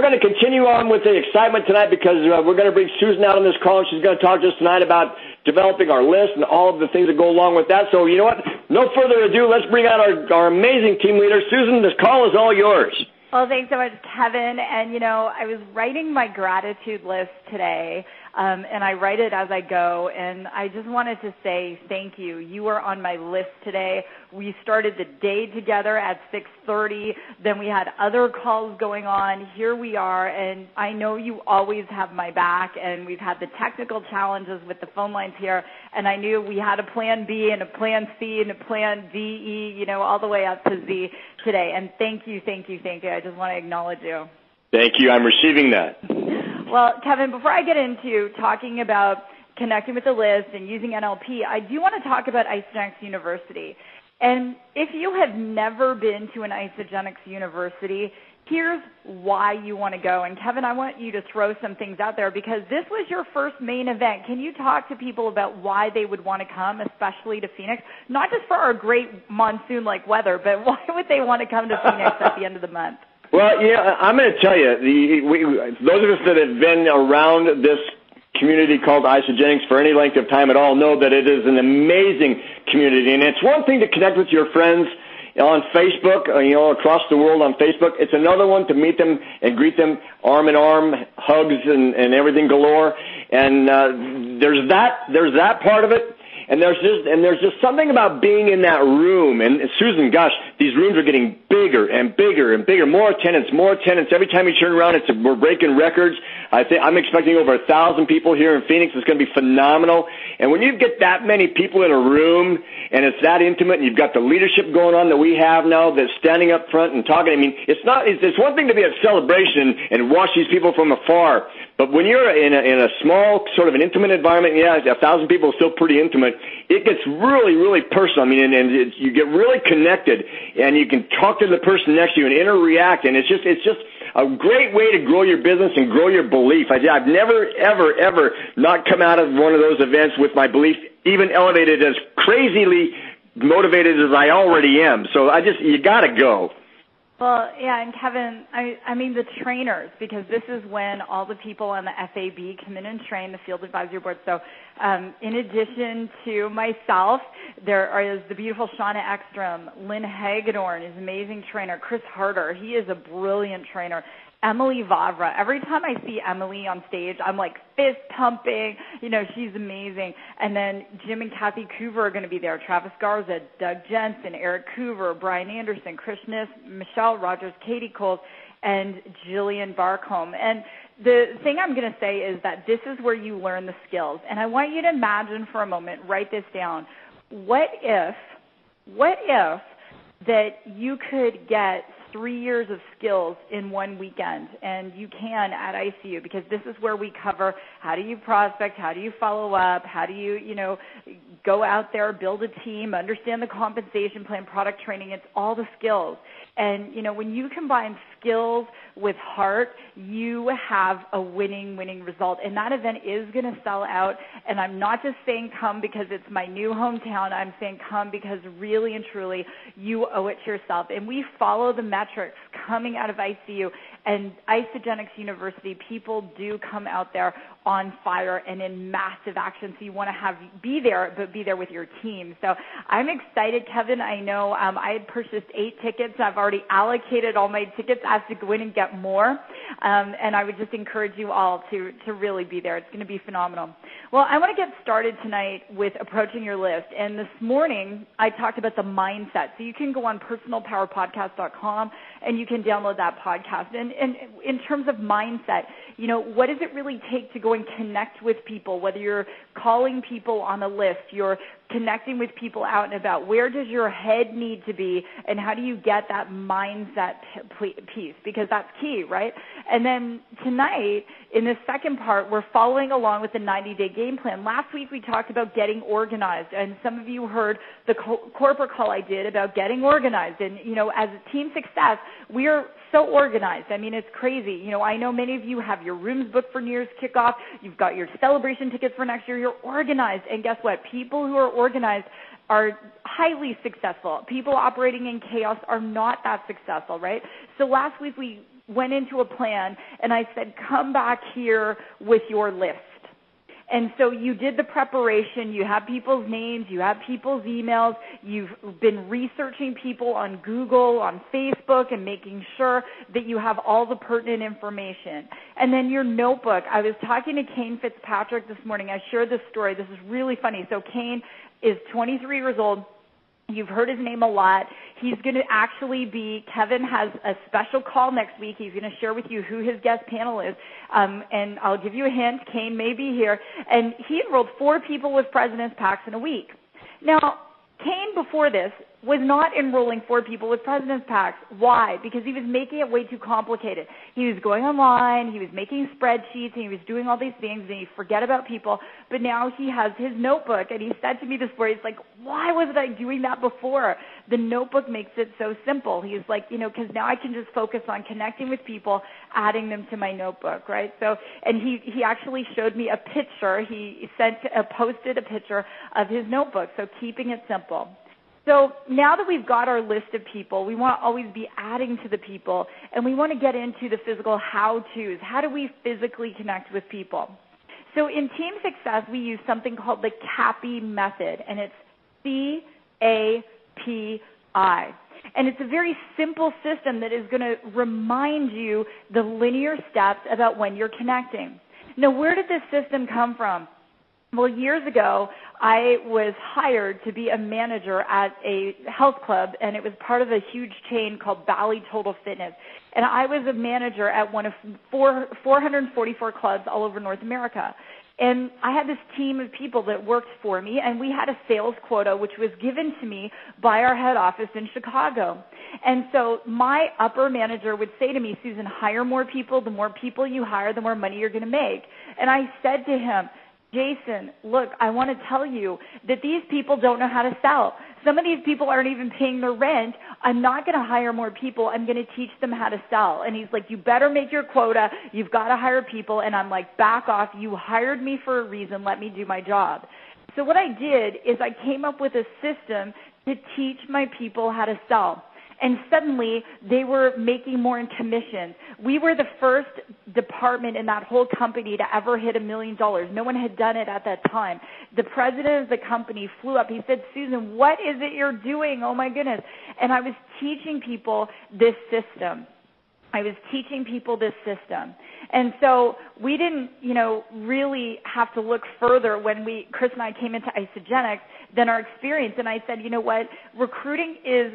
we're going to continue on with the excitement tonight because we're going to bring Susan out on this call, and she's going to talk to us tonight about developing our list and all of the things that go along with that. So you know what? No further ado, let's bring out our amazing team leader. Susan, this call is all yours. Well, thanks so much, Kevin. And, I was writing my gratitude list today, and I write it as I go, and I just wanted to say thank you. You were on my list today. We started the day together at 6:30. Then we had other calls going on. Here we are, and I know you always have my back, and we've had the technical challenges with the phone lines here, and I knew we had a plan B and a plan C and a plan D, E, all the way up to Z today. And thank you, thank you, thank you. I just want to acknowledge you. Thank you. I'm receiving that. Well, Kevin, before I get into talking about connecting with the list and using NLP, I do want to talk about Isagenix University. And if you have never been to an Isagenix University, here's why you want to go. And Kevin, I want you to throw some things out there because this was your first main event. Can you talk to people about why they would want to come, especially to Phoenix? Not just for our great monsoon-like weather, but why would they want to come to Phoenix at the end of the month? Well, yeah, I'm going to tell you, those of us that have been around this community called Isagenix for any length of time at all know that it is an amazing community. And it's one thing to connect with your friends on Facebook, across the world on Facebook. It's another one to meet them and greet them arm in arm, hugs and everything galore. And there's that part of it. And there's just something about being in that room. And Susan, gosh, these rooms are getting bigger and bigger and bigger. More attendance. Every time you turn around, we're breaking records. I'm expecting over 1,000 people here in Phoenix. It's going to be phenomenal. And when you get that many people in a room and it's that intimate, and you've got the leadership going on that we have now that's standing up front and talking. I mean, it's one thing to be at celebration and watch these people from afar. But when you're in a small, sort of an intimate environment, 1,000 people is still pretty intimate. It gets really, really personal. I mean, and you get really connected, and you can talk to the person next to you and interact. And it's just a great way to grow your business and grow your belief. I've never, ever not come out of one of those events with my belief even elevated as crazily motivated as I already am. So you got to go. Well, yeah, and Kevin, I mean the trainers, because this is when all the people on the FAB come in and train the Field Advisory Board. So in addition to myself, there is the beautiful Shauna Ekstrom, Lynn Hagedorn is an amazing trainer, Chris Harder, he is a brilliant trainer, Emily Vavra. Every time I see Emily on stage, I'm like fist pumping. She's amazing. And then Jim and Kathy Coover are going to be there. Travis Garza, Doug Jensen, Eric Coover, Brian Anderson, Chris Niss, Michelle Rogers, Katie Coles, and Jillian Barcombe. And the thing I'm going to say is that this is where you learn the skills. And I want you to imagine for a moment, write this down. What if that you could get 3 years of skills in one weekend, and you can at ICU, because this is where we cover how do you prospect, how do you follow up, how do you, go out there, build a team, understand the compensation plan, product training. It's all the skills. And, when you combine skills with heart, you have a winning result. And that event is going to sell out. And I'm not just saying come because it's my new hometown. I'm saying come because really and truly you owe it to yourself. And we follow the metrics coming out of ICU. And Isagenix University, people do come out there on fire and in massive action. So you want to be there, but be there with your team. So I'm excited, Kevin. I know I had purchased 8 tickets. I've already allocated all my tickets. I have to go in and get more. And I would just encourage you all to really be there. It's going to be phenomenal. Well, I want to get started tonight with approaching your list. And this morning, I talked about the mindset. So you can go on personalpowerpodcast.com and you can download that podcast. And in terms of mindset, what does it really take to go and connect with people, whether you're calling people on a list, you're connecting with people out and about, where does your head need to be, and how do you get that mindset piece? Because that's key, right? And then tonight, in the second part, we're following along with the 90-day game plan. Last week, we talked about getting organized, and some of you heard the corporate call I did about getting organized. And, as a team success, we are so organized. I mean, it's crazy. I know many of you have your rooms booked for New Year's kickoff. You've got your celebration tickets for next year. You're organized. And guess what? People who are organized are highly successful. People operating in chaos are not that successful, right? So last week we went into a plan, and I said, come back here with your list. And so you did the preparation, you have people's names, you have people's emails, you've been researching people on Google, on Facebook, and making sure that you have all the pertinent information. And then your notebook. I was talking to Kane Fitzpatrick this morning. I shared this story. This is really funny. So Kane is 23 years old. You've heard his name a lot. He's going to actually be, Kevin has a special call next week. He's going to share with you who his guest panel is. And I'll give you a hint. Kane may be here. And he enrolled 4 people with President's Packs in a week. Now, Kane, before this, was not enrolling 4 people with President's Packs. Why? Because he was making it way too complicated. He was going online, he was making spreadsheets, and he was doing all these things, and he'd forget about people. But now he has his notebook, and he said to me this morning, he's like, why wasn't I doing that before? The notebook makes it so simple. He's like, because now I can just focus on connecting with people, adding them to my notebook, right? So, and he actually showed me a picture. He posted a picture of his notebook, so keeping it simple. So now that we've got our list of people, we want to always be adding to the people, and we want to get into the physical how-tos. How do we physically connect with people? So in Team Success, we use something called the CAPI method, and it's C-A-P-I. And it's a very simple system that is going to remind you the linear steps about when you're connecting. Now, where did this system come from? Well, years ago, I was hired to be a manager at a health club, and it was part of a huge chain called Bally Total Fitness. And I was a manager at one of 444 clubs all over North America. And I had this team of people that worked for me, and we had a sales quota which was given to me by our head office in Chicago. And so my upper manager would say to me, Susan, hire more people. The more people you hire, the more money you're going to make. And I said to him, Jason, look, I want to tell you that these people don't know how to sell. Some of these people aren't even paying their rent. I'm not going to hire more people. I'm going to teach them how to sell. And he's like, you better make your quota. You've got to hire people. And I'm like, back off. You hired me for a reason. Let me do my job. So what I did is I came up with a system to teach my people how to sell. And suddenly, they were making more in commissions. We were the first department in that whole company to ever hit $1 million. No one had done it at that time. The president of the company flew up. He said, Susan, what is it you're doing? Oh, my goodness. And I was teaching people this system. And so we didn't, really have to look further when Chris and I came into Isagenix than our experience. And I said, you know what? Recruiting is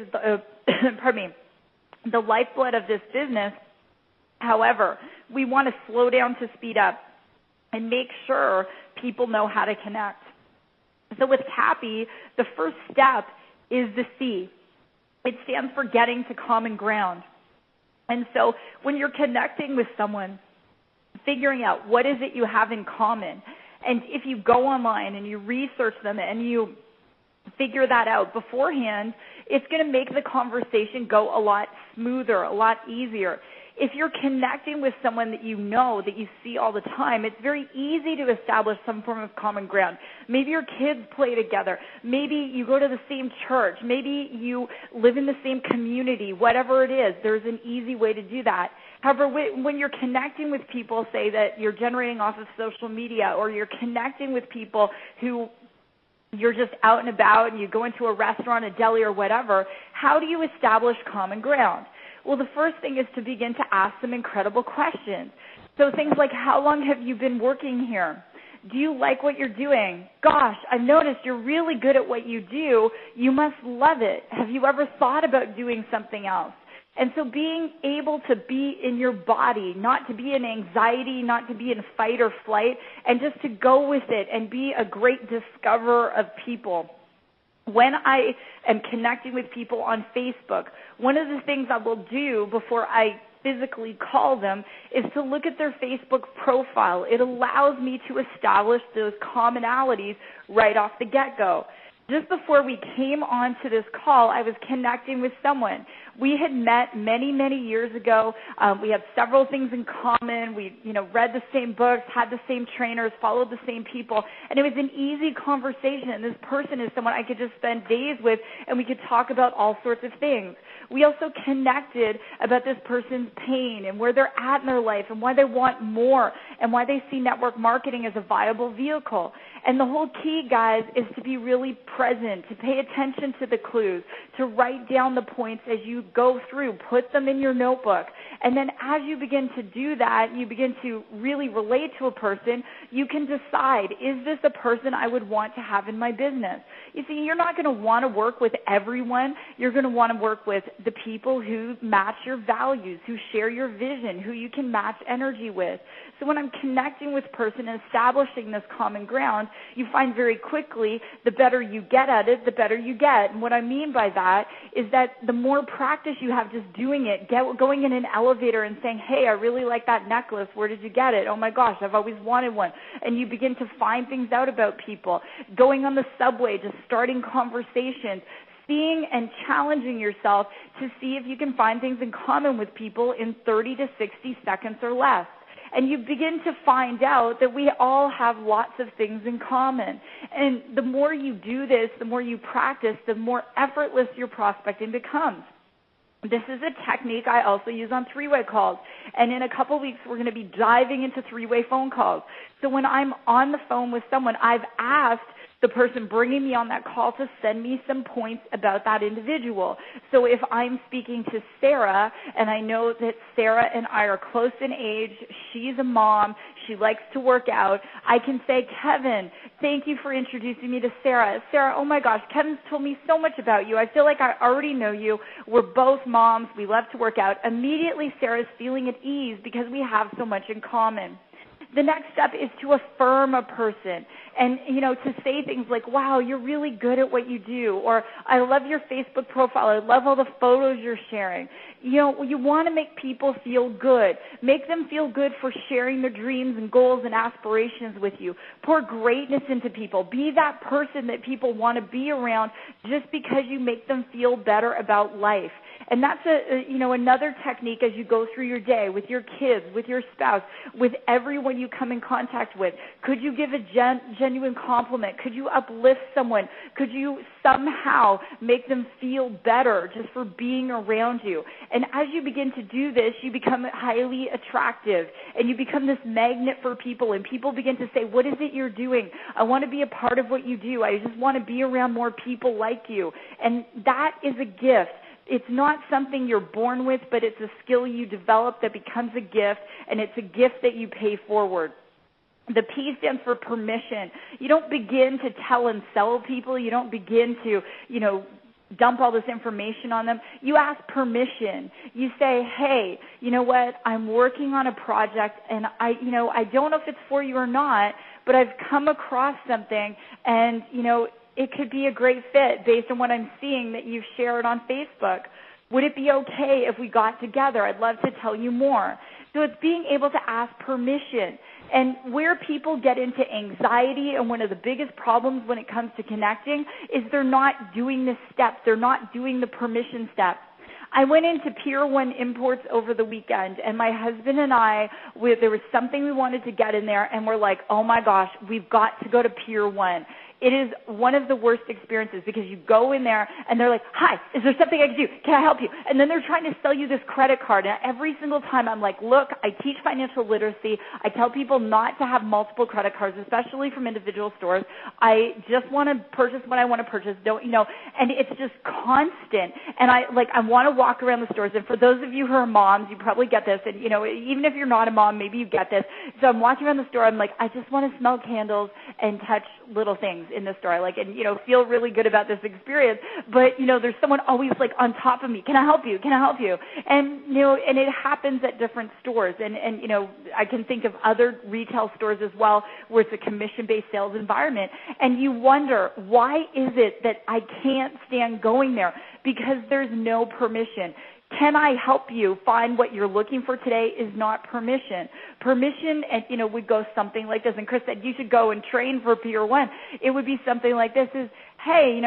the lifeblood of this business. However, we want to slow down to speed up and make sure people know how to connect. So with CAPI, the first step is the C. It stands for getting to common ground. And so when you're connecting with someone, figuring out what is it you have in common, and if you go online and you research them and you figure that out beforehand, it's going to make the conversation go a lot smoother, a lot easier. If you're connecting with someone that you know, that you see all the time, it's very easy to establish some form of common ground. Maybe your kids play together. Maybe you go to the same church. Maybe you live in the same community. Whatever it is, there's an easy way to do that. However, when you're connecting with people, say that you're generating off of social media, or you're connecting with people who you're just out and about and you go into a restaurant, a deli, or whatever, how do you establish common ground? Well, the first thing is to begin to ask some incredible questions. So things like, how long have you been working here? Do you like what you're doing? Gosh, I've noticed you're really good at what you do. You must love it. Have you ever thought about doing something else? And so being able to be in your body, not to be in anxiety, not to be in fight or flight, and just to go with it and be a great discoverer of people. When I am connecting with people on Facebook, one of the things I will do before I physically call them is to look at their Facebook profile. It allows me to establish those commonalities right off the get-go. Just before we came onto this call, I was connecting with someone. We had met many, many years ago. We had several things in common. We, read the same books, had the same trainers, followed the same people, and it was an easy conversation. And this person is someone I could just spend days with, and we could talk about all sorts of things. We also connected about this person's pain and where they're at in their life and why they want more and why they see network marketing as a viable vehicle. And the whole key, guys, is to be really present, to pay attention to the clues, to write down the points as you go through, put them in your notebook. And then as you begin to do that, you begin to really relate to a person, you can decide, is this a person I would want to have in my business? You see, you're not going to want to work with everyone. You're going to want to work with the people who match your values, who share your vision, who you can match energy with. So when I'm connecting with a person and establishing this common ground, you find very quickly the better you get at it, the better you get. And what I mean by that is that the more practice you have just doing it, going in an elevator and saying, hey, I really like that necklace. Where did you get it? Oh, my gosh, I've always wanted one. And you begin to find things out about people. Going on the subway, just starting conversations, seeing and challenging yourself to see if you can find things in common with people in 30 to 60 seconds or less. And you begin to find out that we all have lots of things in common. And the more you do this, the more you practice, the more effortless your prospecting becomes. This is a technique I also use on three-way calls. And in a couple weeks, we're going to be diving into three-way phone calls. So when I'm on the phone with someone, I've asked the person bringing me on that call to send me some points about that individual. So if I'm speaking to Sarah, and I know that Sarah and I are close in age, she's a mom, she likes to work out, I can say, Kevin, thank you for introducing me to Sarah. Sarah, oh my gosh, Kevin's told me so much about you. I feel like I already know you. We're both moms. We love to work out. Immediately, Sarah's feeling at ease because we have so much in common. The next step is to affirm a person and, to say things like, wow, you're really good at what you do, or I love your Facebook profile. I love all the photos you're sharing. You want to make people feel good. Make them feel good for sharing their dreams and goals and aspirations with you. Pour greatness into people. Be that person that people want to be around just because you make them feel better about life. And that's another technique as you go through your day with your kids, with your spouse, with everyone you come in contact with. Could you give a genuine compliment? Could you uplift someone? Could you somehow make them feel better just for being around you? And as you begin to do this, you become highly attractive and you become this magnet for people, and people begin to say, what is it you're doing? I want to be a part of what you do. I just want to be around more people like you. And that is a gift. It's not something you're born with, but it's a skill you develop that becomes a gift, and it's a gift that you pay forward. The P stands for permission. You don't begin to tell and sell people. You don't begin to, dump all this information on them. You ask permission. You say, hey, you know what? I'm working on a project, and I don't know if it's for you or not, but I've come across something, and, it could be a great fit based on what I'm seeing that you've shared on Facebook. Would it be okay if we got together? I'd love to tell you more. So it's being able to ask permission. And where people get into anxiety, and one of the biggest problems when it comes to connecting, is they're not doing this step. They're not doing the permission step. I went into Pier 1 Imports over the weekend, and my husband and I, there was something we wanted to get in there, and we're like, oh my gosh, we've got to go to Pier 1. It is one of the worst experiences because you go in there and they're like, hi, is there something I can do? Can I help you? And then they're trying to sell you this credit card. And every single time I'm like, look, I teach financial literacy. I tell people not to have multiple credit cards, especially from individual stores. I just want to purchase what I want to purchase. And it's just constant. And I want to walk around the stores. And for those of you who are moms, you probably get this. And, even if you're not a mom, maybe you get this. So I'm walking around the store. I'm like, I just want to smell candles and touch little things in the store, feel really good about this experience. But, there's someone always on top of me. Can I help you? Can I help you? And, and it happens at different stores. And, I can think of other retail stores as well where it's a commission-based sales environment. And you wonder, why is it that I can't stand going there? Because there's no permission. Can I help you find what you're looking for today is not permission. Permission, and, would go something like this. And Chris said, you should go and train for Pier 1. It would be something like this is, hey,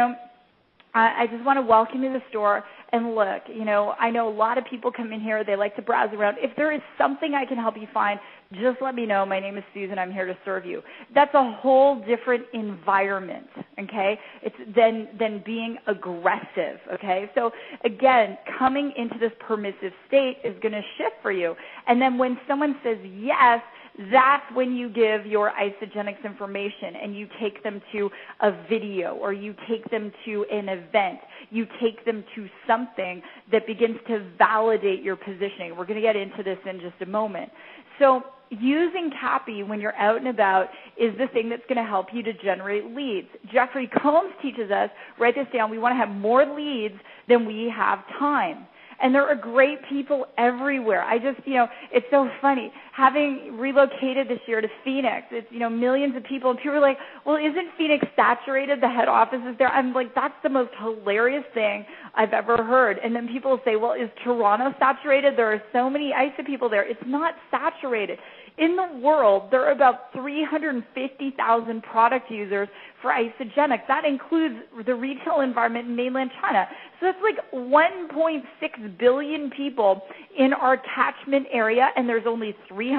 I just want to welcome you to the store. And look, I know a lot of people come in here. They like to browse around. If there is something I can help you find, just let me know. My name is Susan. I'm here to serve you. That's a whole different environment, okay? It's than being aggressive, okay? So, again, coming into this permissive state is going to shift for you. And then when someone says yes, that's when you give your Isagenix information and you take them to a video or you take them to an event. You take them to something that begins to validate your positioning. We're going to get into this in just a moment. So using CAPI when you're out and about is the thing that's going to help you to generate leads. Jeffrey Combs teaches us, write this down, we want to have more leads than we have time. And there are great people everywhere. It's so funny. Having relocated this year to Phoenix, it's, millions of people, and people are like, well, isn't Phoenix saturated? The head office is there. I'm like, that's the most hilarious thing I've ever heard. And then people say, well, is Toronto saturated? There are so many ISA people there. It's not saturated. In the world, there are about 350,000 product users for Isagenix. That includes the retail environment in mainland China. So that's like 1.6 billion people in our catchment area, and there's only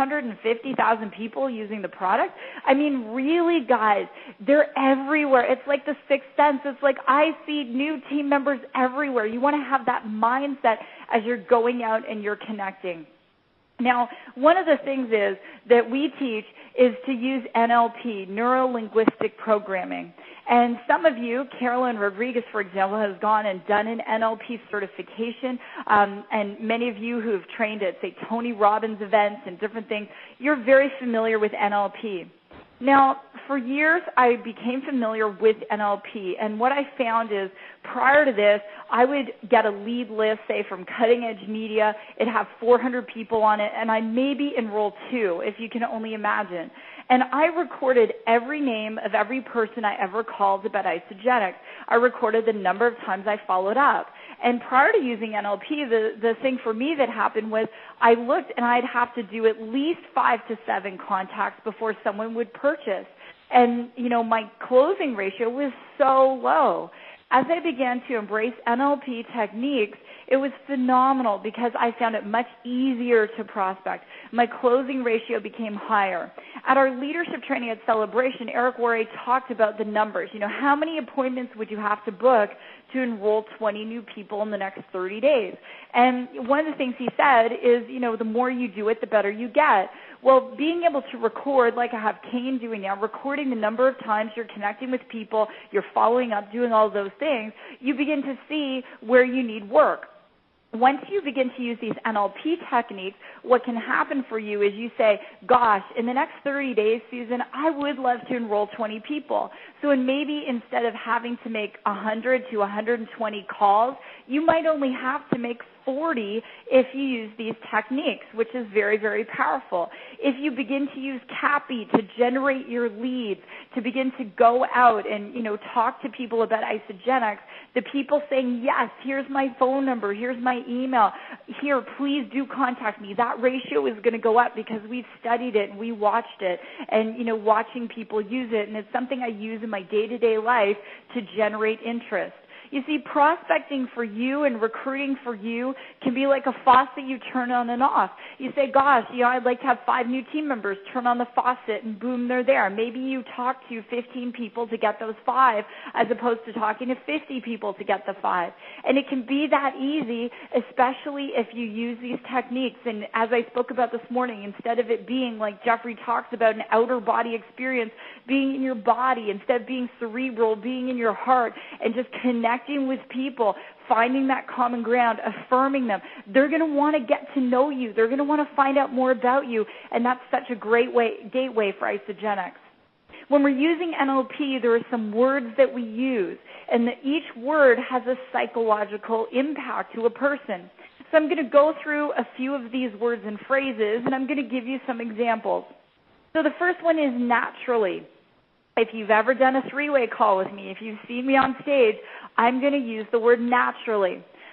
350,000 people using the product. I mean, really, guys, they're everywhere. It's like the sixth sense. It's like I see new team members everywhere. You want to have that mindset as you're going out and you're connecting. Now, one of the things is that we teach is to use NLP, Neuro-Linguistic Programming. And some of you, Carolyn Rodriguez, for example, has gone and done an NLP certification. And many of you who have trained at, say, Tony Robbins events and different things, you're very familiar with NLP. Now, for years, I became familiar with NLP, and what I found is prior to this, I would get a lead list, say, from Cutting Edge Media. It'd have 400 people on it, and I maybe enroll 2, if you can only imagine. And I recorded every name of every person I ever called about Isagenix. I recorded the number of times I followed up. And prior to using NLP, the thing for me that happened was I looked and I'd have to do at least 5 to 7 contacts before someone would purchase. And, my closing ratio was so low. As I began to embrace NLP techniques, it was phenomenal because I found it much easier to prospect. My closing ratio became higher. At our leadership training at Celebration, Eric Worre talked about the numbers. How many appointments would you have to book to enroll 20 new people in the next 30 days? And one of the things he said is, the more you do it, the better you get. Well, being able to record, like I have Kane doing now, recording the number of times you're connecting with people, you're following up, doing all of those things, you begin to see where you need work. Once you begin to use these NLP techniques, what can happen for you is you say, gosh, in the next 30 days, Susan, I would love to enroll 20 people. So maybe instead of having to make 100 to 120 calls, you might only have to make 40 if you use these techniques, which is very, very powerful. If you begin to use CAPI to generate your leads, to begin to go out and, talk to people about Isagenix, the people saying, yes, here's my phone number, here's my email, here, please do contact me. That ratio is going to go up because we've studied it and we watched it and, watching people use it. And it's something I use in my day-to-day life to generate interest. You see, prospecting for you and recruiting for you can be like a faucet you turn on and off. You say, gosh, I'd like to have 5 new team members. Turn on the faucet and boom, they're there. Maybe you talk to 15 people to get those 5 as opposed to talking to 50 people to get the 5. And it can be that easy, especially if you use these techniques. And as I spoke about this morning, instead of it being like Jeffrey talks about an outer body experience, being in your body, instead of being cerebral, being in your heart and just connecting with people, finding that common ground, affirming them. They're going to want to get to know you. They're going to want to find out more about you, and that's such a great gateway for Isagenix. When we're using NLP, there are some words that we use, and each word has a psychological impact to a person. So I'm going to go through a few of these words and phrases, and I'm going to give you some examples. So the first one is naturally. If you've ever done a 3-way call with me, if you've seen me on stage, I'm going to use the word naturally.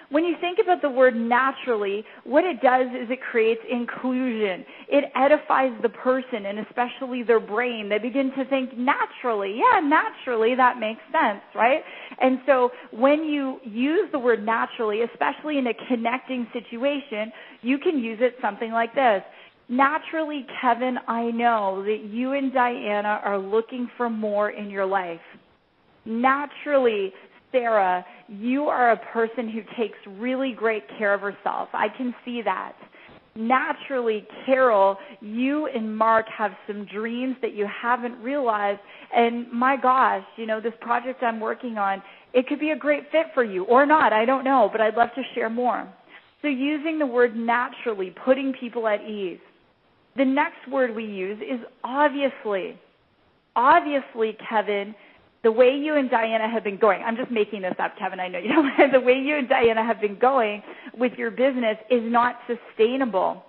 When you think about the word naturally, what it does is it creates inclusion. It edifies the person and especially their brain. They begin to think naturally. Yeah, naturally, that makes sense, right? And so when you use the word naturally, especially in a connecting situation, you can use it something like this. Naturally, Kevin, I know that you and Diana are looking for more in your life. Naturally, Sarah, you are a person who takes really great care of herself. I can see that. Naturally, Carol, you and Mark have some dreams that you haven't realized. And my gosh, this project I'm working on, it could be a great fit for you or not. I don't know, but I'd love to share more. So using the word naturally, putting people at ease. The next word we use is obviously. Obviously, Kevin, the way you and Diana have been going, I'm just making this up, Kevin, I know you don't. The way you and Diana have been going with your business is not sustainable.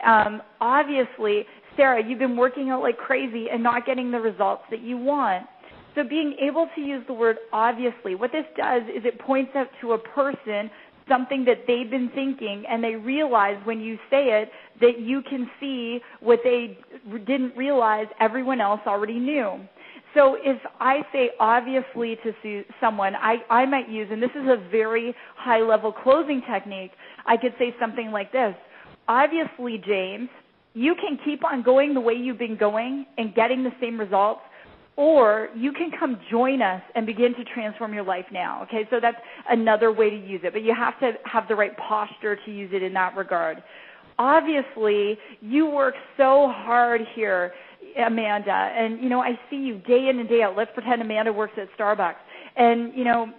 Obviously, Sarah, you've been working out like crazy and not getting the results that you want. So being able to use the word obviously, what this does is it points out to a person something that they've been thinking, and they realize when you say it that you can see what they didn't realize everyone else already knew. So if I say obviously to someone, I might use, and this is a very high-level closing technique, I could say something like this. Obviously, James, you can keep on going the way you've been going and getting the same results, or you can come join us and begin to transform your life now. Okay, so that's another way to use it, but you have to have the right posture to use it in that regard. Obviously, you work so hard here, Amanda, and, I see you day in and day out. Let's pretend Amanda works at Starbucks. And,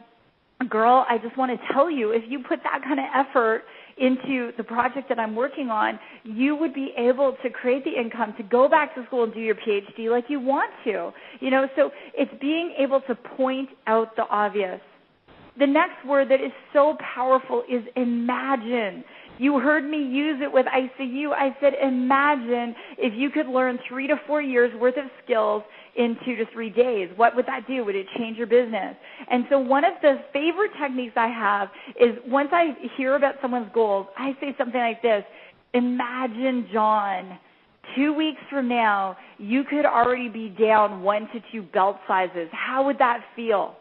girl, I just want to tell you, if you put that kind of effort into the project that I'm working on, you would be able to create the income to go back to school and do your PhD like you want to. So it's being able to point out the obvious. The next word that is so powerful is imagine. You heard me use it with ICU. I said, imagine if you could learn 3 to 4 years worth of skills in 2 to 3 days. What would that do? Would it change your business? And so one of the favorite techniques I have is once I hear about someone's goals, I say something like this. Imagine, John, 2 weeks from now, you could already be down 1 to 2 belt sizes. How would that feel?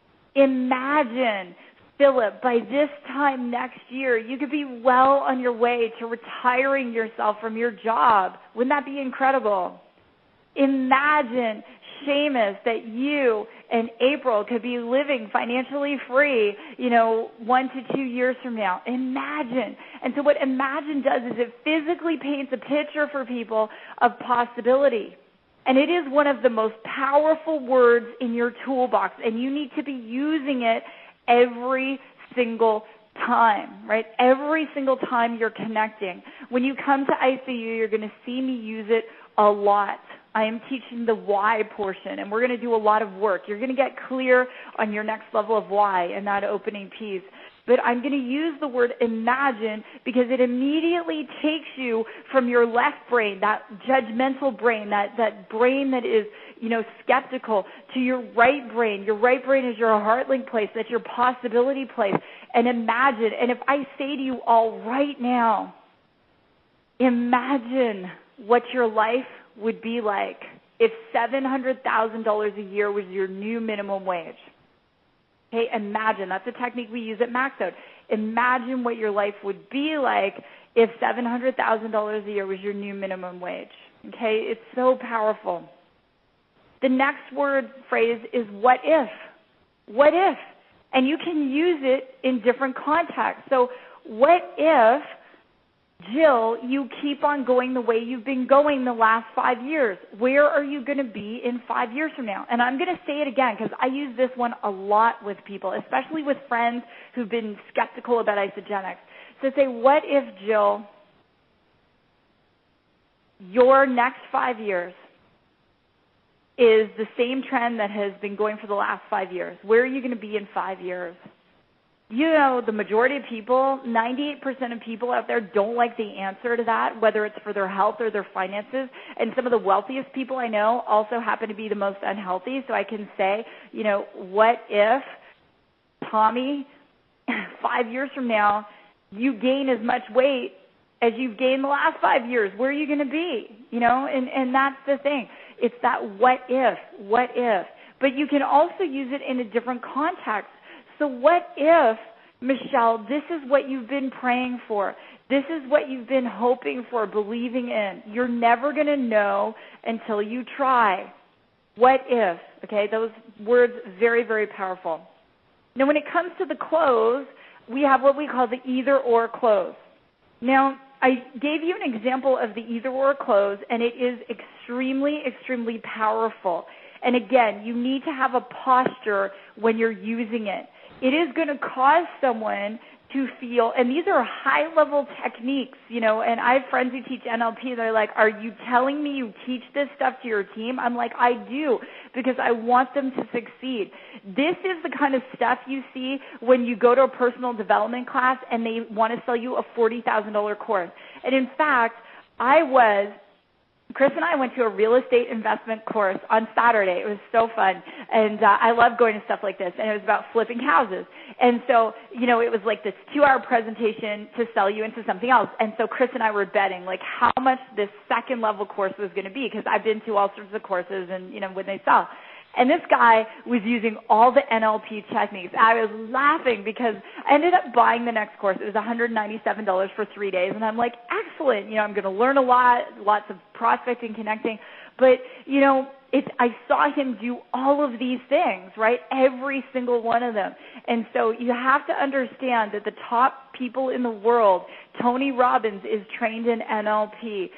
Imagine, Philip, by this time next year, you could be well on your way to retiring yourself from your job. Wouldn't that be incredible? Imagine, Seamus, that you and April could be living financially free, 1 to 2 years from now. Imagine. And so what imagine does is it physically paints a picture for people of possibility. And it is one of the most powerful words in your toolbox, and you need to be using it every single time, right? Every single time you're connecting. When you come to ICU, you're going to see me use it a lot. I am teaching the why portion, and we're going to do a lot of work. You're going to get clear on your next level of why in that opening piece. But I'm going to use the word imagine because it immediately takes you from your left brain, that judgmental brain, that brain that is, skeptical, to your right brain. Your right brain is your heart link place. That's your possibility place. And imagine. And if I say to you all right now, imagine what your life would be like if $700,000 a year was your new minimum wage. Okay, imagine. That's a technique we use at MaxOut. Imagine what your life would be like if $700,000 a year was your new minimum wage. Okay, it's so powerful. The next word phrase is what if. What if? And you can use it in different contexts. So what if, Jill, you keep on going the way you've been going the last 5 years? Where are you going to be in 5 years from now? And I'm going to say it again because I use this one a lot with people, especially with friends who've been skeptical about Isagenix. So say, what if, Jill, your next 5 years is the same trend that has been going for the last 5 years? Where are you going to be in 5 years? The majority of people, 98% of people out there don't like the answer to that, whether it's for their health or their finances. And some of the wealthiest people I know also happen to be the most unhealthy. So I can say, what if, Tommy, 5 years from now, you gain as much weight as you've gained the last 5 years. Where are you going to be? And that's the thing. It's that what if. But you can also use it in a different context. So what if, Michelle, this is what you've been praying for. This is what you've been hoping for, believing in. You're never going to know until you try. What if? Okay, those words, very, very powerful. Now, when it comes to the close, we have what we call the either-or close. Now, I gave you an example of the either-or close, and it is extremely, extremely powerful. And again, you need to have a posture when you're using it. It is going to cause someone to feel, and these are high-level techniques, and I have friends who teach NLP. They're like, are you telling me you teach this stuff to your team? I'm like, I do, because I want them to succeed. This is the kind of stuff you see when you go to a personal development class and they want to sell you a $40,000 course. And in fact, Chris and I went to a real estate investment course on Saturday. It was so fun. And I love going to stuff like this. And it was about flipping houses. And so, it was like this 2-hour presentation to sell you into something else. And so Chris and I were betting, like, how much this second level course was going to be, because I've been to all sorts of courses and, when they sell. And this guy was using all the NLP techniques. I was laughing because I ended up buying the next course. It was $197 for 3 days. And I'm like, excellent. I'm going to learn a lot, lots of prospecting, connecting. But, I saw him do all of these things, right? Every single one of them. And so you have to understand that the top people in the world, Tony Robbins is trained in NLP.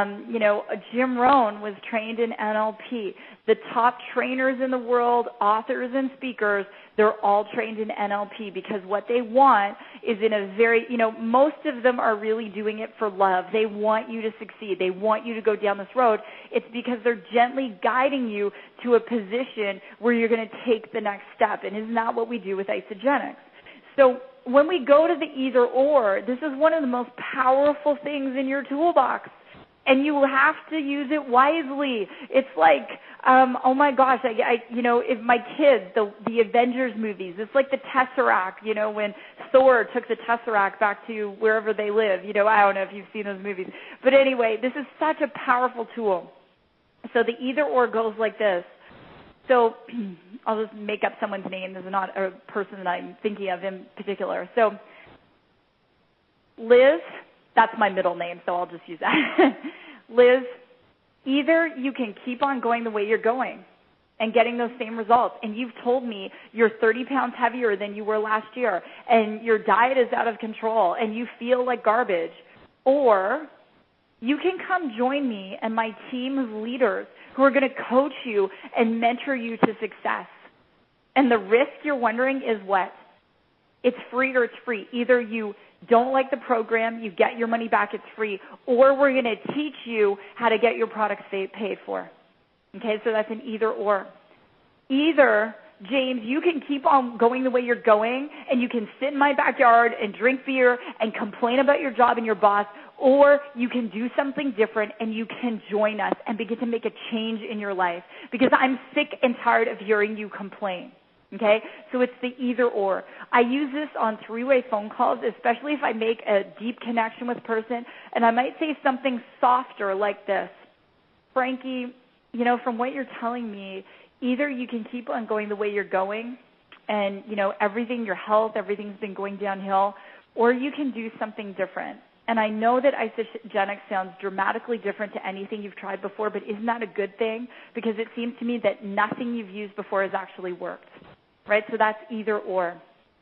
Jim Rohn was trained in NLP. The top trainers in the world, authors and speakers, they're all trained in NLP, because what they want is in a very, most of them are really doing it for love. They want you to succeed. They want you to go down this road. It's because they're gently guiding you to a position where you're going to take the next step. And isn't that what we do with Isagenix? So when we go to the either or, this is one of the most powerful things in your toolbox. And you have to use it wisely. It's like, oh my gosh, if my kids, the Avengers movies, it's like the Tesseract, when Thor took the Tesseract back to wherever they live. I don't know if you've seen those movies. But anyway, this is such a powerful tool. So the either or goes like this. So I'll just make up someone's name. This is not a person that I'm thinking of in particular. So Liz, that's my middle name, so I'll just use that. Liz, either you can keep on going the way you're going and getting those same results, and you've told me you're 30 pounds heavier than you were last year, and your diet is out of control, and you feel like garbage, or you can come join me and my team of leaders who are going to coach you and mentor you to success. And the risk, you're wondering, is what? It's free or it's free. Either you don't like the program, you get your money back, it's free, or we're going to teach you how to get your products paid for. Okay, so that's an either or. Either, James, you can keep on going the way you're going, and you can sit in my backyard and drink beer and complain about your job and your boss, or you can do something different and you can join us and begin to make a change in your life, because I'm sick and tired of hearing you complain. Okay, so it's the either or. I use this on 3-way phone calls, especially if I make a deep connection with a person, and I might say something softer like this. Frankie, from what you're telling me, either you can keep on going the way you're going and, everything, your health, everything's been going downhill, or you can do something different. And I know that Isagenix sounds dramatically different to anything you've tried before, but isn't that a good thing? Because it seems to me that nothing you've used before has actually worked. Right? So that's either or.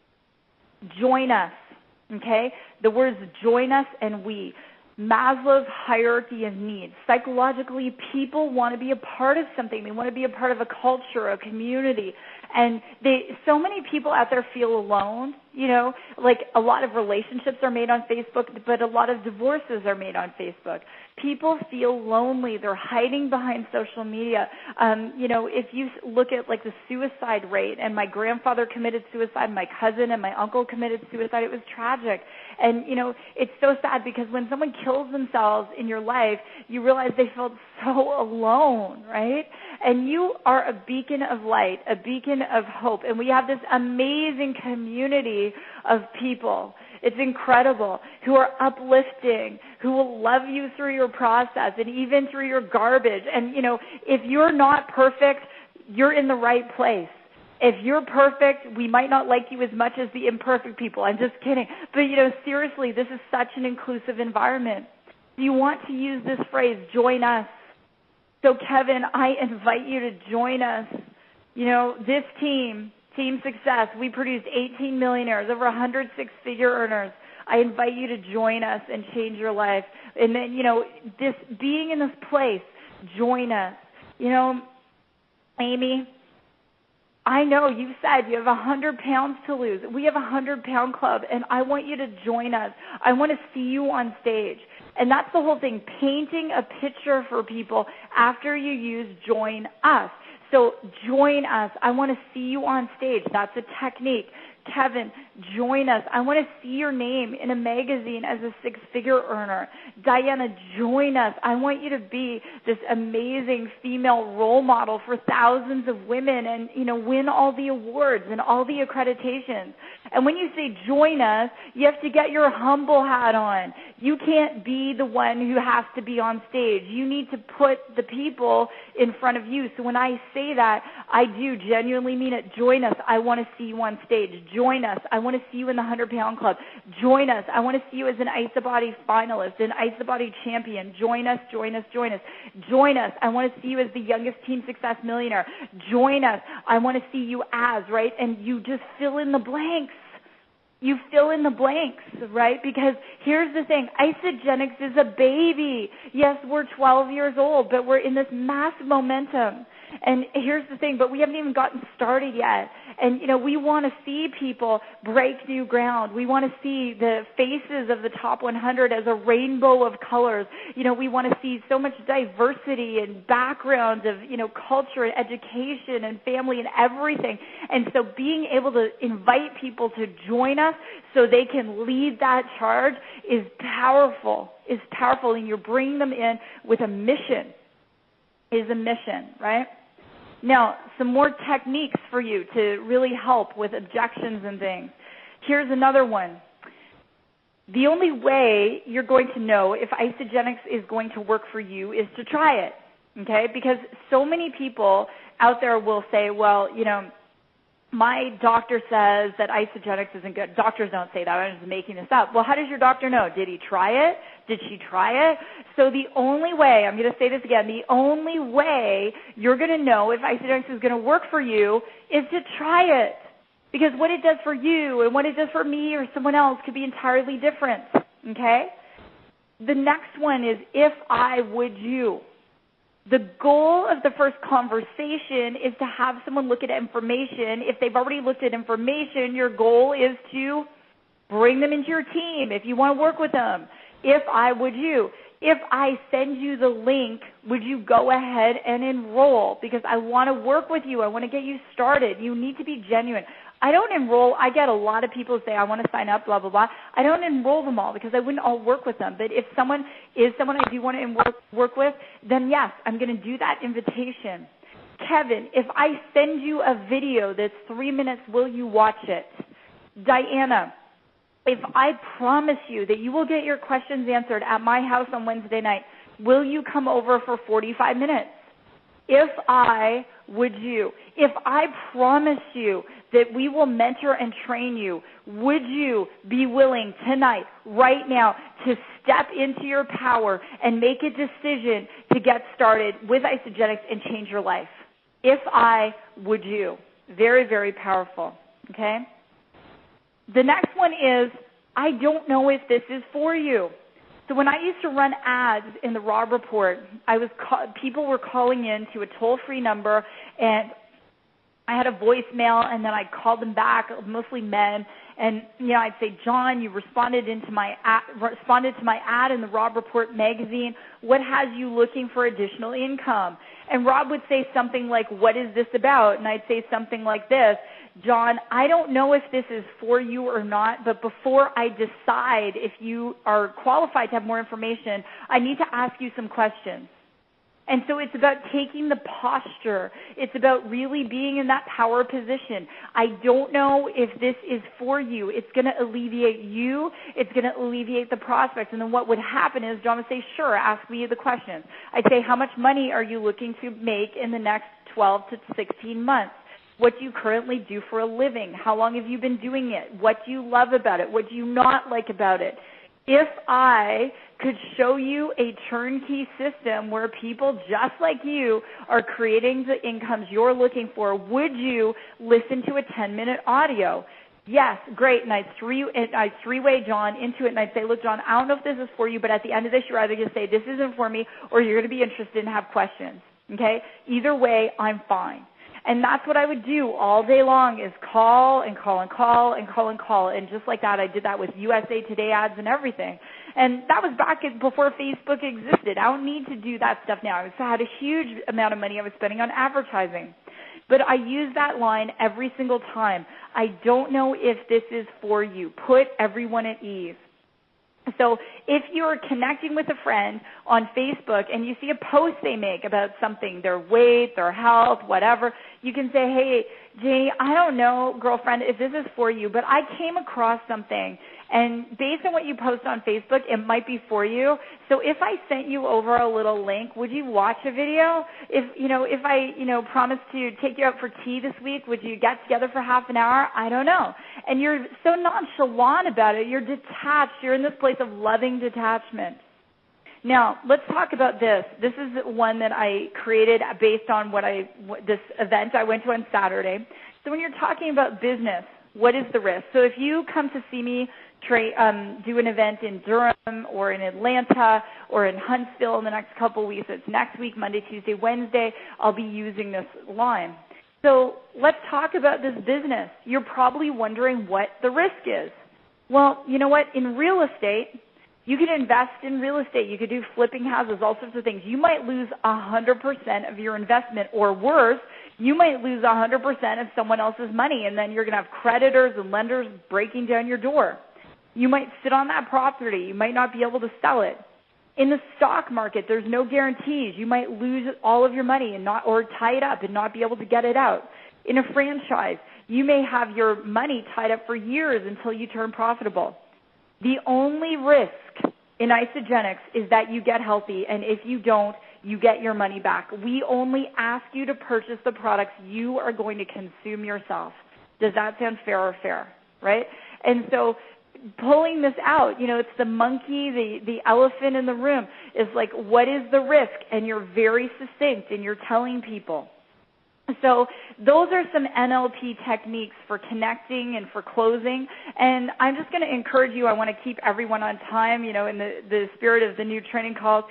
Join us. Okay? The words join us and we. Maslow's hierarchy of needs. Psychologically, people want to be a part of something. They want to be a part of a culture, a community. And so many people out there feel alone, like a lot of relationships are made on Facebook, but a lot of divorces are made on Facebook. People feel lonely. They're hiding behind social media. If you look at like the suicide rate, and my grandfather committed suicide, my cousin and my uncle committed suicide, it was tragic. And, it's so sad, because when someone kills themselves in your life, you realize they felt so alone, right? And you are a beacon of light, a beacon beacon of hope. And we have this amazing community of people. It's incredible, who are uplifting, who will love you through your process and even through your garbage. And, if you're not perfect, you're in the right place. If you're perfect, we might not like you as much as the imperfect people. I'm just kidding. But, seriously, this is such an inclusive environment. Do you want to use this phrase, join us? So, Kevin, I invite you to join us. This Team Success, we produced 18 millionaires, over 100 six-figure earners. I invite you to join us and change your life. And then, this being in this place, join us. Amy, I know you said you have 100 pounds to lose. We have a 100-pound club, and I want you to join us. I want to see you on stage. And that's the whole thing, painting a picture for people after you use join us. So join us. I want to see you on stage. That's a technique. Kevin, join us. I want to see your name in a magazine as a six-figure earner. Diana, join us. I want you to be this amazing female role model for thousands of women and, win all the awards and all the accreditations. And when you say join us, you have to get your humble hat on. You can't be the one who has to be on stage. You need to put the people in front of you. So when I say that, I do genuinely mean it. Join us. I want to see you on stage. Join us. I want to see you in the 100-pound club. Join us. I want to see you as an Ice the Body finalist, an Ice the Body champion. Join us, join us, join us. Join us. I want to see you as the youngest Team Success millionaire. Join us. I want to see you as, right? And you just fill in the blanks. You fill in the blanks, right? Because here's the thing. Isagenix is a baby. Yes, we're 12 years old, but we're in this massive momentum. And here's the thing, but we haven't even gotten started yet. And, we want to see people break new ground. We want to see the faces of the top 100 as a rainbow of colors. We want to see so much diversity and backgrounds of, culture and education and family and everything. And so being able to invite people to join us so they can lead that charge is powerful, and you're bringing them in with a mission, right? Now, some more techniques for you to really help with objections and things. Here's another one. The only way you're going to know if Isagenix is going to work for you is to try it, okay? Because so many people out there will say, well, my doctor says that Isagenix isn't good. Doctors don't say that. I'm just making this up. Well, how does your doctor know? Did he try it? Did she try it? So the only way, I'm going to say this again, the only way you're going to know if Isagenix is going to work for you is to try it. Because what it does for you and what it does for me or someone else could be entirely different, okay? The next one is if I would you. The goal of the first conversation is to have someone look at information. If they've already looked at information, your goal is to bring them into your team if you want to work with them. If I would you. If I send you the link, would you go ahead and enroll? Because I want to work with you. I want to get you started. You need to be genuine. I don't enroll. I get a lot of people say, I want to sign up, blah, blah, blah. I don't enroll them all because I wouldn't all work with them. But if someone is someone I do want to work with, then yes, I'm going to do that invitation. Kevin, if I send you a video that's 3 minutes, will you watch it? Diana, if I promise you that you will get your questions answered at my house on Wednesday night, will you come over for 45 minutes? If I would you. If I promise you that we will mentor and train you, would you be willing tonight, right now, to step into your power and make a decision to get started with Isagenix and change your life? If I would you. Very, very powerful. Okay? The next one is, I don't know if this is for you. So when I used to run ads in the Robb Report, people were calling in to a toll-free number, and I had a voicemail, and then I called them back, mostly men, and I'd say, John, you responded to my ad in the Robb Report magazine. What has you looking for additional income? And Rob would say something like, what is this about? And I'd say something like this, John, I don't know if this is for you or not, but before I decide if you are qualified to have more information, I need to ask you some questions. And so it's about taking the posture. It's about really being in that power position. I don't know if this is for you. It's going to alleviate you. It's going to alleviate the prospects. And then what would happen is John would say, sure, ask me the questions. I'd say, how much money are you looking to make in the next 12 to 16 months? What do you currently do for a living? How long have you been doing it? What do you love about it? What do you not like about it? If I could show you a turnkey system where people just like you are creating the incomes you're looking for, would you listen to a 10-minute audio? Yes, great. And I'd three-way John into it, and I'd say, look, John, I don't know if this is for you, but at the end of this, you're either going to say, this isn't for me, or you're going to be interested and have questions. Okay? Either way, I'm fine. And that's what I would do all day long is call and call and call and call and call. And just like that, I did that with USA Today ads and everything. And that was back before Facebook existed. I don't need to do that stuff now. I had a huge amount of money I was spending on advertising. But I use that line every single time. I don't know if this is for you. Put everyone at ease. So if you're connecting with a friend on Facebook and you see a post they make about something, their weight, their health, whatever, you can say, hey, Janie, I don't know, girlfriend, if this is for you, but I came across something, and based on what you post on Facebook, it might be for you. So if I sent you over a little link, would you watch a video? If I promised to take you out for tea this week, would you get together for half an hour? I don't know. And you're so nonchalant about it. You're detached. You're in this place of loving detachment. Now, let's talk about this. This is one that I created based on this event I went to on Saturday. So when you're talking about business, what is the risk? So if you come to see me do an event in Durham or in Atlanta or in Huntsville in the next couple of weeks, it's next week, Monday, Tuesday, Wednesday, I'll be using this line. So let's talk about this business. You're probably wondering what the risk is. Well, you know what? In real estate, you can invest in real estate. You could do flipping houses, all sorts of things. You might lose 100% of your investment, or worse, you might lose 100% of someone else's money, and then you're going to have creditors and lenders breaking down your door. You might sit on that property. You might not be able to sell it. In the stock market, there's no guarantees. You might lose all of your money or tie it up and not be able to get it out. In a franchise, you may have your money tied up for years until you turn profitable. The only risk in Isagenix is that you get healthy, and if you don't, you get your money back. We only ask you to purchase the products you are going to consume yourself. Does that sound fair or fair, right? And so pulling this out, it's the monkey, the elephant in the room. It's like, what is the risk? And you're very succinct, and you're telling people. So those are some NLP techniques for connecting and for closing. And I'm just going to encourage you, I want to keep everyone on time, in the spirit of the new training calls,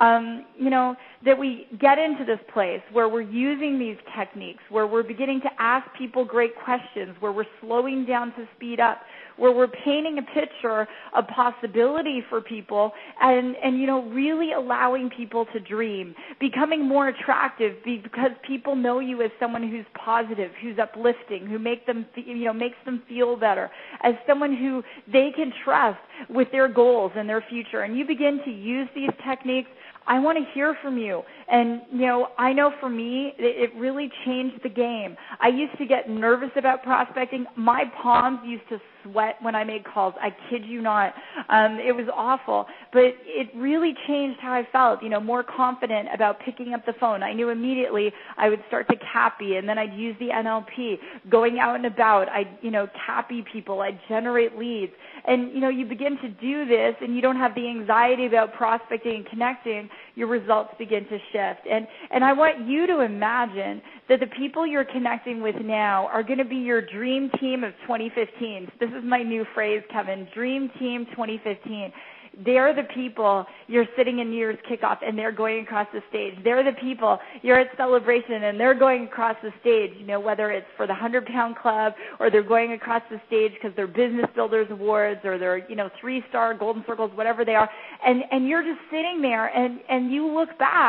that we get into this place where we're using these techniques, where we're beginning to ask people great questions, where we're slowing down to speed up, where we're painting a picture of possibility for people and really allowing people to dream, becoming more attractive because people know you as someone who's positive, who's uplifting, who makes them feel better, as someone who they can trust with their goals and their future. And you begin to use these techniques, I want to hear from you. And, I know for me, it really changed the game. I used to get nervous about prospecting. My palms used to sweat when I made calls. I kid you not. It was awful. But it really changed how I felt, more confident about picking up the phone. I knew immediately I would start to CAPI, and then I'd use the NLP. Going out and about, I'd, CAPI people. I'd generate leads. And, you begin to do this, and you don't have the anxiety about prospecting and connecting. Your results begin to shift. And I want you to imagine that the people you're connecting with now are going to be your dream team of 2015. This is my new phrase, Kevin, Dream Team 2015. They're the people you're sitting in New Year's kickoff and they're going across the stage. They're the people you're at Celebration and they're going across the stage, whether it's for the 100-pound club or they're going across the stage because they're Business Builders Awards or they're, 3-star Golden Circles, whatever they are. And you're just sitting there and you look back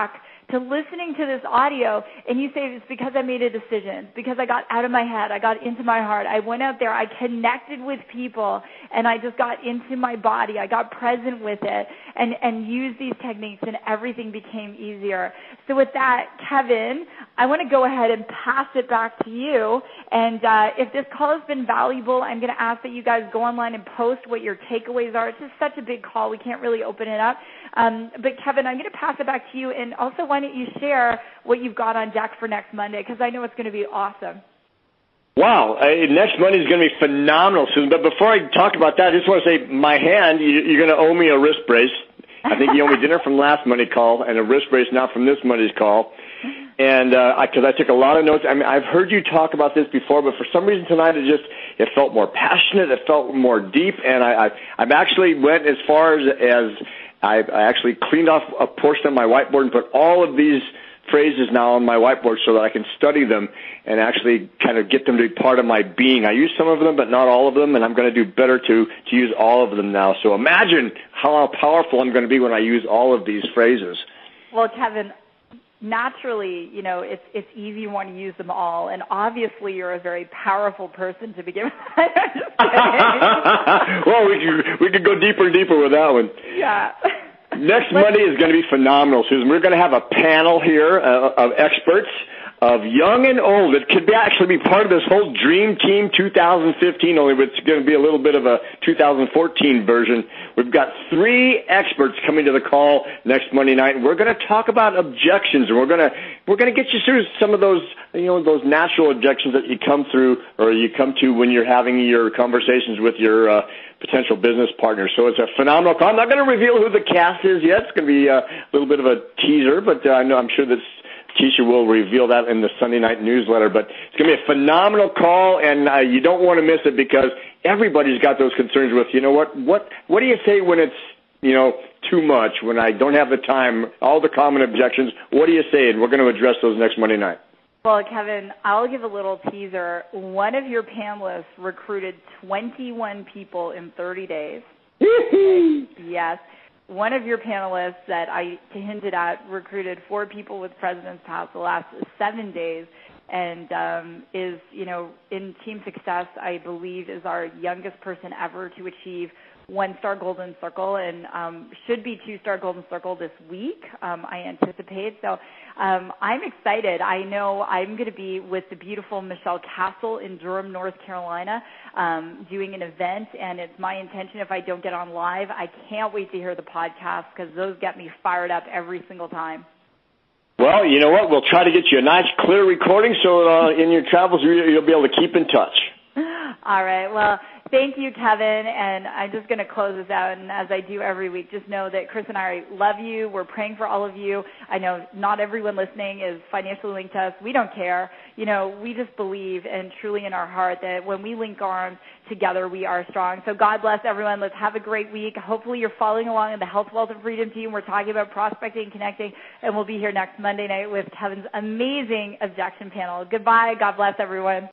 to listening to this audio and you say it's because I made a decision, because I got out of my head, I got into my heart, I went out there, I connected with people, and I just got into my body, I got present with it, and used these techniques, and everything became easier. So with that, Kevin, I want to go ahead and pass it back to you, and if this call has been valuable, I'm going to ask that you guys go online and post what your takeaways are. It's just such a big call, we can't really open it up. But Kevin, I'm going to pass it back to you, and also why don't you share what you've got on deck for next Monday, because I know it's going to be awesome. Wow, next Monday is going to be phenomenal, Susan. But before I talk about that, I just want to say my hand, you're going to owe me a wrist brace. I think you owe me dinner from last Monday call and a wrist brace now from this Monday's call. And because I took a lot of notes. I mean, I've heard you talk about this before, but for some reason tonight it felt more passionate, it felt more deep, and I've actually went as far as I actually cleaned off a portion of my whiteboard and put all of these phrases now on my whiteboard so that I can study them and actually kind of get them to be part of my being. I use some of them, but not all of them, and I'm going to do better to use all of them now. So imagine how powerful I'm going to be when I use all of these phrases. Well, Kevin, naturally, it's easy you want to use them all, and obviously you're a very powerful person to begin with. Well, we could go deeper and deeper with that one. Yeah. Next Monday is going to be phenomenal, Susan. We're going to have a panel here of experts, of young and old. It could actually be part of this whole Dream Team 2015, only it's going to be a little bit of a 2014 version. We've got 3 experts coming to the call next Monday night, and we're going to talk about objections, and we're going to get you through some of those, those natural objections that you come through or you come to when you're having your conversations with your potential business partner. So it's a phenomenal call. I'm not going to reveal who the cast is yet. It's going to be a little bit of a teaser, but I'm sure that Keisha will reveal that in the Sunday night newsletter. But it's going to be a phenomenal call, and you don't want to miss it because everybody's got those concerns with, what do you say when it's, too much, when I don't have the time, all the common objections, what do you say? And we're going to address those next Monday night. Well, Kevin, I'll give a little teaser. One of your panelists recruited 21 people in 30 days. Yes. One of your panelists that I hinted at recruited 4 people with President's Pass the last 7 days and is, in Team Success, I believe, is our youngest person ever to achieve 1-star Golden Circle and should be 2-star Golden Circle this week, I anticipate. So I'm excited. I know I'm going to be with the beautiful Michelle Castle in Durham, North Carolina, doing an event, and it's my intention if I don't get on live, I can't wait to hear the podcast because those get me fired up every single time. Well, you know what? We'll try to get you a nice, clear recording so in your travels you'll be able to keep in touch. All right. Well, thank you, Kevin, and I'm just going to close this out, and as I do every week, just know that Chris and I love you. We're praying for all of you. I know not everyone listening is financially linked to us. We don't care. We just believe and truly in our heart that when we link arms together, we are strong. So God bless everyone. Let's have a great week. Hopefully you're following along in the Health, Wealth, and Freedom team. We're talking about prospecting and connecting, and we'll be here next Monday night with Kevin's amazing objection panel. Goodbye. God bless everyone.